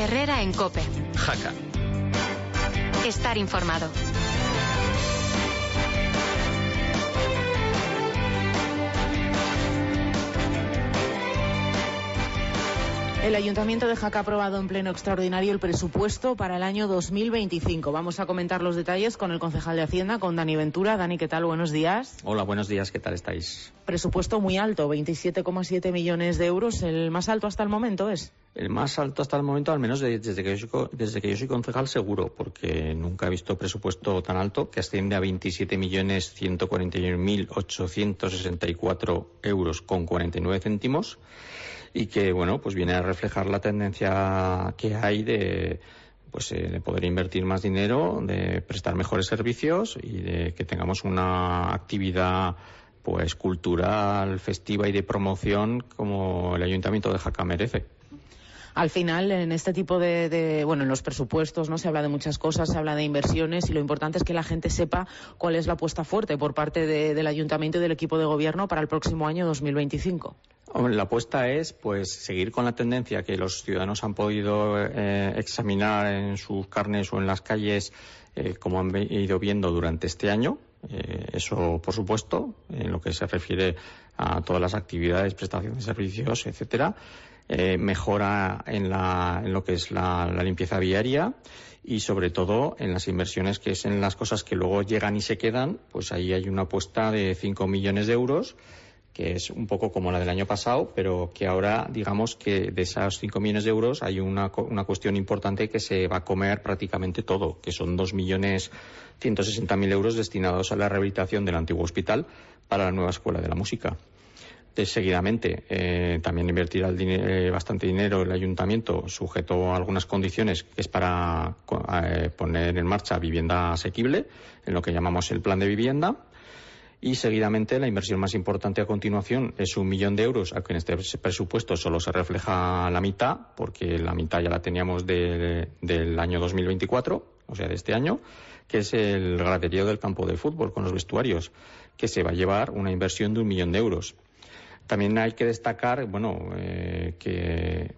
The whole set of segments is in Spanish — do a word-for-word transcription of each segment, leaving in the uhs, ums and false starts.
Herrera en COPE. Jaca. Estar informado. El Ayuntamiento de Jaca ha aprobado en pleno extraordinario el presupuesto para el año dos mil veinticinco. Vamos a comentar los detalles con el concejal de Hacienda, con Dani Ventura. Dani, ¿qué tal? Buenos días. Hola, buenos días. ¿Qué tal estáis? Presupuesto muy alto, veintisiete coma siete millones de euros. ¿El más alto hasta el momento es? El más alto hasta el momento, al menos de, desde, que yo soy, desde que yo soy concejal, seguro, porque nunca he visto presupuesto tan alto, que asciende a veintisiete millones ciento cuarenta y uno mil ochocientos sesenta y cuatro euros con cuarenta y nueve céntimos. Y que, bueno, pues viene a reflejar la tendencia que hay de, pues, eh, de poder invertir más dinero, de prestar mejores servicios y de que tengamos una actividad, pues, cultural, festiva y de promoción como el Ayuntamiento de Jaca merece. Al final, en este tipo de, de, bueno, en los presupuestos, ¿no? Se habla de muchas cosas, se habla de inversiones y lo importante es que la gente sepa cuál es la apuesta fuerte por parte de, del Ayuntamiento y del equipo de gobierno para el próximo año dos mil veinticinco. La apuesta es, pues, seguir con la tendencia que los ciudadanos han podido eh, examinar en sus carnes o en las calles, eh, como han ido viendo durante este año. Eh, eso, por supuesto, en lo que se refiere a todas las actividades, prestación de servicios, etcétera. Eh, mejora en, la, en lo que es la, la limpieza viaria y, sobre todo, en las inversiones, que es en las cosas que luego llegan y se quedan. Pues ahí hay una apuesta de cinco millones de euros, que es un poco como la del año pasado, pero que ahora, digamos que de esos cinco millones de euros hay una, una cuestión importante que se va a comer prácticamente todo, que son dos millones ciento sesenta mil euros destinados a la rehabilitación del antiguo hospital para la nueva Escuela de la Música. De, seguidamente, eh, también invertirá el dinero, eh, bastante dinero el Ayuntamiento, sujeto a algunas condiciones, que es para eh, poner en marcha vivienda asequible, en lo que llamamos el plan de vivienda. Y seguidamente la inversión más importante a continuación es un millón de euros, aunque en este presupuesto solo se refleja la mitad, porque la mitad ya la teníamos de, del año dos mil veinticuatro, o sea, de este año, que es el graderío del campo de fútbol con los vestuarios, que se va a llevar una inversión de un millón de euros. También hay que destacar, bueno, eh, que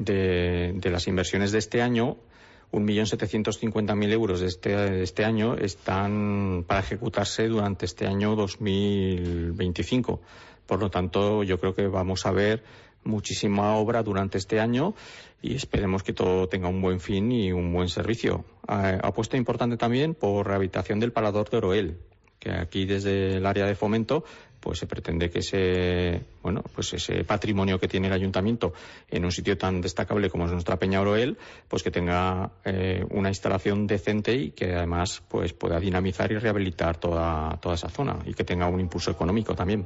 de, de las inversiones de este año, un millón setecientos cincuenta mil euros de este, de este año están para ejecutarse durante este año dos mil veinticinco. Por lo tanto, yo creo que vamos a ver muchísima obra durante este año y esperemos que todo tenga un buen fin y un buen servicio. Eh, apuesta importante también por rehabilitación del Parador de Oroel, que aquí desde el área de fomento pues se pretende que ese, bueno, pues ese patrimonio que tiene el Ayuntamiento en un sitio tan destacable como es nuestra Peña Oroel, pues que tenga eh, una instalación decente y que además pues pueda dinamizar y rehabilitar toda, toda esa zona y que tenga un impulso económico también.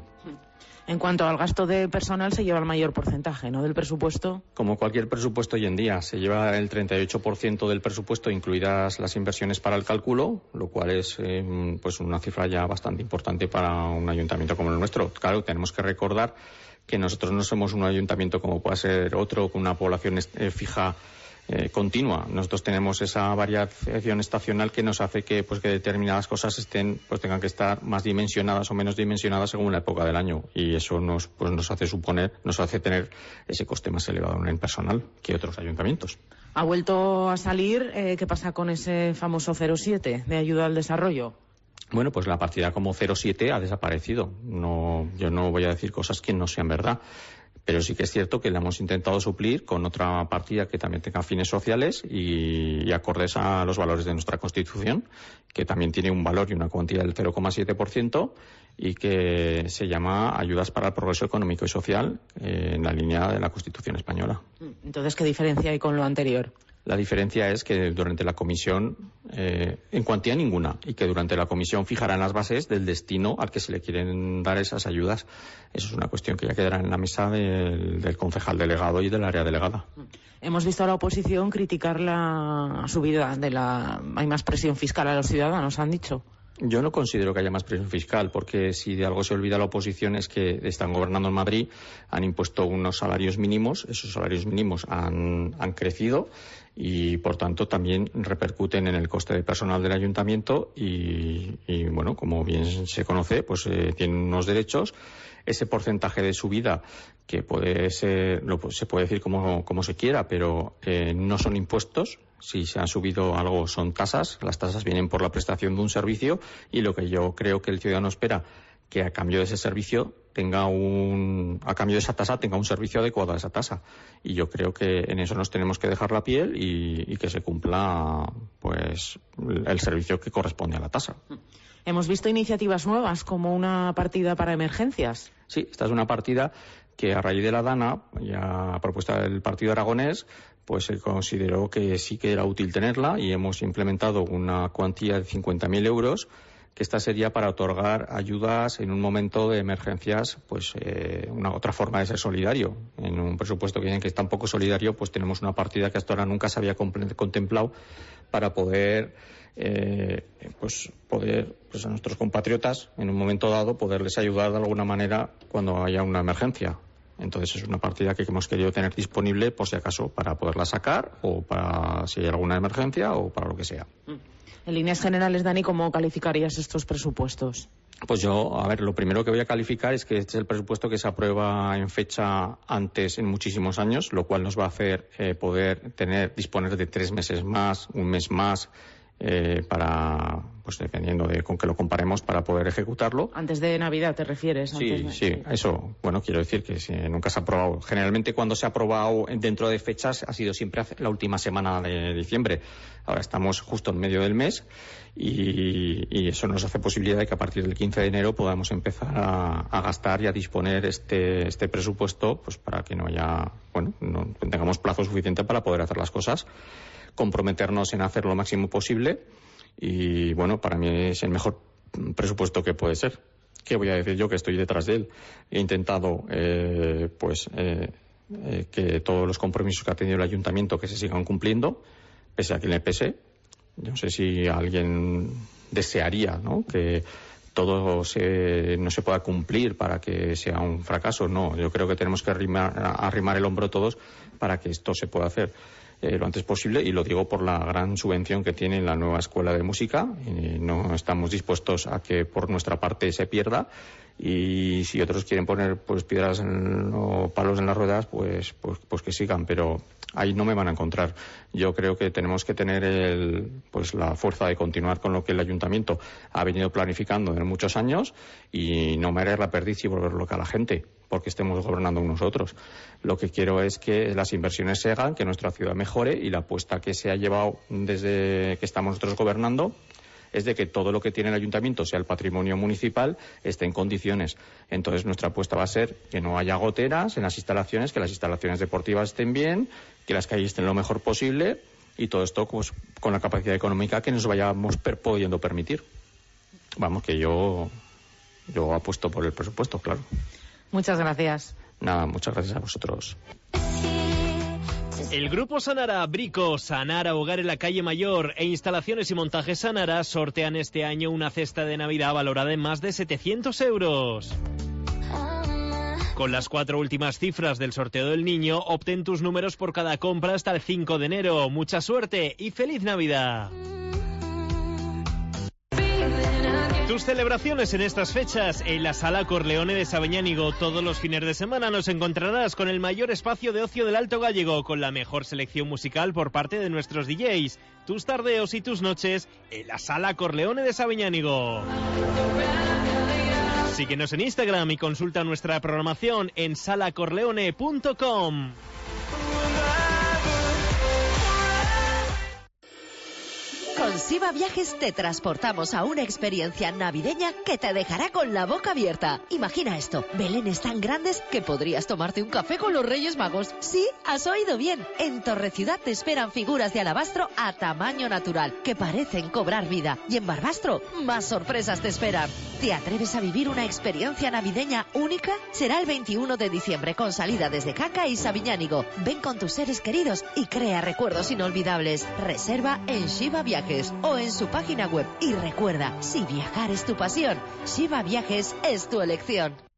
En cuanto al gasto de personal, se lleva el mayor porcentaje, ¿no?, del presupuesto. Como cualquier presupuesto hoy en día, se lleva el treinta y ocho por ciento del presupuesto, incluidas las inversiones para el cálculo, lo cual es eh, pues una cifra ya bastante importante para un ayuntamiento como el nuestro. Claro, tenemos que recordar que nosotros no somos un ayuntamiento como pueda ser otro, con una población eh, fija Eh, continua. Nosotros tenemos esa variación estacional que nos hace que pues que determinadas cosas estén pues tengan que estar más dimensionadas o menos dimensionadas según la época del año, y eso nos pues nos hace suponer, nos hace tener ese coste más elevado en el personal que otros ayuntamientos. ¿Ha vuelto a salir? Eh, ¿Qué pasa con ese famoso cero siete de ayuda al desarrollo? Bueno, pues la partida como cero siete ha desaparecido. No, yo no voy a decir cosas que no sean verdad. Pero sí que es cierto que le hemos intentado suplir con otra partida que también tenga fines sociales y, y acordes a los valores de nuestra Constitución, que también tiene un valor y una cuantía del cero coma siete por ciento y que se llama Ayudas para el Progreso Económico y Social, eh, en la línea de la Constitución española. Entonces, ¿qué diferencia hay con lo anterior? La diferencia es que durante la comisión, eh, en cuantía ninguna, y que durante la comisión fijarán las bases del destino al que se le quieren dar esas ayudas. Eso es una cuestión que ya quedará en la mesa del, del concejal delegado y del área delegada. Hemos visto a la oposición criticar la subida de la... Hay más presión fiscal a los ciudadanos, han dicho. Yo no considero que haya más presión fiscal, porque si de algo se olvida la oposición es que están gobernando en Madrid, han impuesto unos salarios mínimos, esos salarios mínimos han, han crecido y por tanto también repercuten en el coste de personal del ayuntamiento y, y bueno, como bien se conoce, pues eh, tienen unos derechos. Ese porcentaje de subida, que puede ser, lo, se puede decir como, como se quiera, pero eh, no son impuestos. Si se han subido algo son tasas. Las tasas vienen por la prestación de un servicio y lo que yo creo que el ciudadano espera, que a cambio de ese servicio tenga un, a cambio de esa tasa tenga un servicio adecuado a esa tasa. Y yo creo que en eso nos tenemos que dejar la piel y, y que se cumpla pues el servicio que corresponde a la tasa. Hemos visto iniciativas nuevas como una partida para emergencias. Sí, esta es una partida que a raíz de la DANA, ya propuesta del Partido Aragonés, pues se consideró que sí que era útil tenerla y hemos implementado una cuantía de cincuenta mil euros, que esta sería para otorgar ayudas en un momento de emergencias, pues eh, una otra forma de ser solidario. En un presupuesto que dicen que es tan poco solidario, pues tenemos una partida que hasta ahora nunca se había contemplado para poder eh, pues poder pues a nuestros compatriotas en un momento dado poderles ayudar de alguna manera cuando haya una emergencia. Entonces es una partida que hemos querido tener disponible por si acaso para poderla sacar o para si hay alguna emergencia o para lo que sea. En líneas generales, Dani, ¿cómo calificarías estos presupuestos? Pues yo, a ver, lo primero que voy a calificar es que este es el presupuesto que se aprueba en fecha antes en muchísimos años, lo cual nos va a hacer eh, poder tener disponer de tres meses más, un mes más, eh, para, pues dependiendo de con qué lo comparemos, para poder ejecutarlo. Antes de Navidad, ¿te refieres? Sí, Antes de... sí, eso, bueno, quiero decir que si nunca se ha aprobado. Generalmente cuando se ha aprobado dentro de fechas ha sido siempre la última semana de diciembre. Ahora estamos justo en medio del mes y, y eso nos hace posibilidad de que a partir del quince de enero podamos empezar a, a gastar y a disponer este, este presupuesto, pues para que no haya, bueno, no tengamos plazo suficiente para poder hacer las cosas, comprometernos en hacer lo máximo posible y, bueno, para mí es el mejor presupuesto que puede ser. ¿Qué voy a decir yo que estoy detrás de él? He intentado, eh, pues, eh, eh, que todos los compromisos que ha tenido el ayuntamiento que se sigan cumpliendo, pese a quien le pese. Yo no sé si alguien desearía, ¿no?, que todo se, no se pueda cumplir para que sea un fracaso. No, yo creo que tenemos que arrimar, arrimar el hombro todos para que esto se pueda hacer eh, lo antes posible, y lo digo por la gran subvención que tiene la nueva escuela de música. Y no estamos dispuestos a que por nuestra parte se pierda, y si otros quieren poner pues piedras en, o palos en las ruedas, pues, pues, pues que sigan, pero ahí no me van a encontrar. Yo creo que tenemos que tener el, pues la fuerza de continuar con lo que el ayuntamiento ha venido planificando en muchos años y no marear la perdiz y volver loca a la gente porque estemos gobernando nosotros. Lo que quiero es que las inversiones se hagan, que nuestra ciudad mejore, y la apuesta que se ha llevado desde que estamos nosotros gobernando es de que todo lo que tiene el ayuntamiento, sea el patrimonio municipal, esté en condiciones. Entonces nuestra apuesta va a ser que no haya goteras en las instalaciones, que las instalaciones deportivas estén bien, que las calles estén lo mejor posible, y todo esto pues, con la capacidad económica que nos vayamos per- pudiendo permitir. Vamos, que yo, yo apuesto por el presupuesto, claro. Muchas gracias. Nada, muchas gracias a vosotros. El Grupo Sanara, Brico, Sanara Hogar en la Calle Mayor e Instalaciones y Montajes Sanara sortean este año una cesta de Navidad valorada en más de setecientos euros. Con las cuatro últimas cifras del sorteo del niño, obtén tus números por cada compra hasta el cinco de enero. Mucha suerte y ¡feliz Navidad! Tus celebraciones en estas fechas en la Sala Corleone de Sabiñánigo. Todos los fines de semana nos encontrarás con el mayor espacio de ocio del Alto Gállego, con la mejor selección musical por parte de nuestros D Js. Tus tardeos y tus noches en la Sala Corleone de Sabiñánigo. Síguenos en Instagram y consulta nuestra programación en sala corleone punto com. Con Siva Viajes te transportamos a una experiencia navideña que te dejará con la boca abierta. Imagina esto, belenes tan grandes que podrías tomarte un café con los Reyes Magos. Sí, has oído bien. En Torreciudad te esperan figuras de alabastro a tamaño natural que parecen cobrar vida. Y en Barbastro, más sorpresas te esperan. ¿Te atreves a vivir una experiencia navideña única? Será el veintiuno de diciembre con salida desde Caca y Sabiñánigo. Ven con tus seres queridos y crea recuerdos inolvidables. Reserva en Siva Viajes o en su página web. Y recuerda, si viajar es tu pasión, Siva Viajes es tu elección.